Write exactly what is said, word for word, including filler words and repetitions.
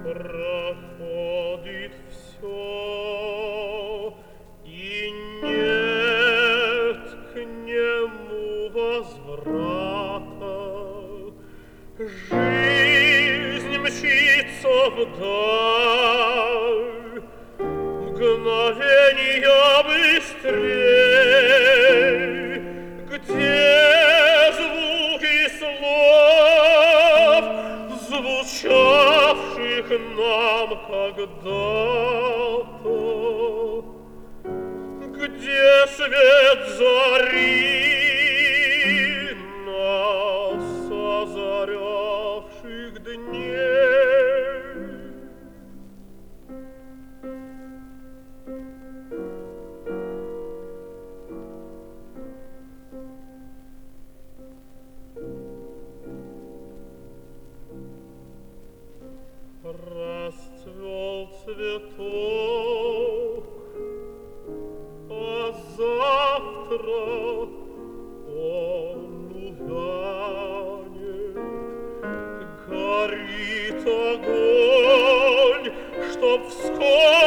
проходит все, и нет к нему возврата. Жизнь мчится вдаль, мгновенья быстрей, где звуки слов, звучавших нам когда-то, где свет зари, нас озарявших дней. Расцвел цветок, а завтра он увянет. Горит огонь, чтоб вскоре